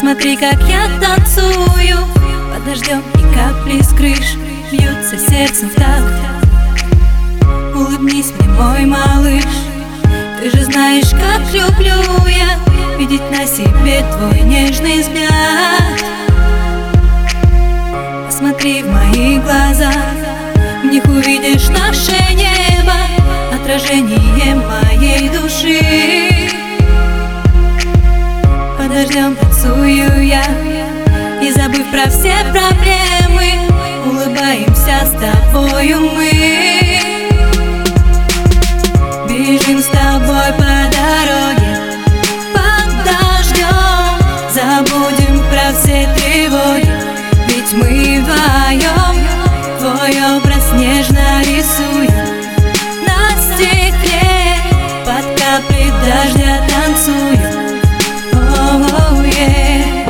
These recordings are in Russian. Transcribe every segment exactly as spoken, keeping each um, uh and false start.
Посмотри, как я танцую под дождем, и капли с крыш бьются сердцем в такт. Улыбнись мне, мой малыш, ты же знаешь, как люблю я видеть на себе твой нежный взгляд. Посмотри в мои глаза, в них увидишь наше небо, отражение моей души. Под дождем танцую я, и забыв про все проблемы, улыбаемся с тобою мы. Бежим с тобой по дороге, под дождем, забудем про все тревоги, ведь мы вдвоем твой образ нежно рисуем на стекле, под капли дождя танцуем. Oh, yeah.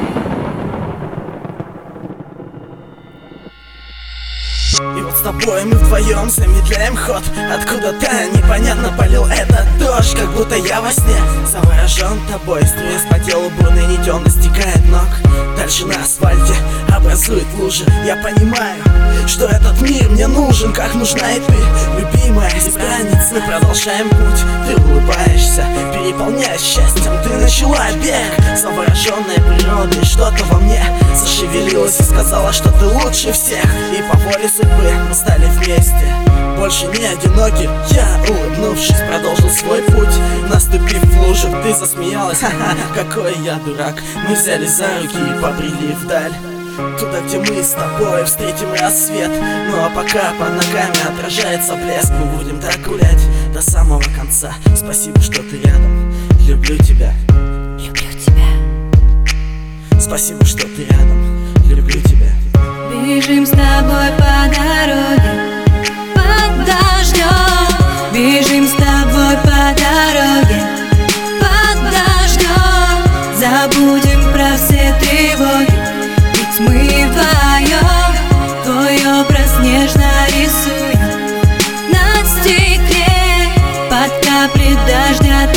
И вот с тобой мы вдвоем замедляем ход. Откуда-то непонятно полил этот дождь, как будто я во сне заворожен тобой. Струясь по телу бурной нитью, он достигает ног. Дальше на асфальте образует лужи. Я понимаю, что этот мир мне нужен, как нужна и ты, любимая. Без границ мы продолжаем путь. Ты улыбаешься, переполняешь счастьем. Ты начала бег, завороженная природой. Что-то во мне зашевелилось и сказала, что ты лучше всех. И по воле судьбы мы стали вместе, больше не одиноки. Я, улыбнувшись, продолжил свой путь. Наступив в лужу, ты засмеялась. Ха-ха, какой я дурак. Мы взялись за руки и побрели вдаль, туда, где мы с тобой встретим рассвет. Ну а пока под ногами отражается блеск, мы будем так гулять до самого конца. Спасибо, что ты рядом, люблю тебя. Люблю тебя. Спасибо, что ты рядом, люблю тебя. Бежим с тобой по дороге, под дождем. Бежим с тобой по дороге, под дождем. Забудем про все тревоги, ведь мы вдвоем твой образ нежно рисуем на стекле, под капли дождя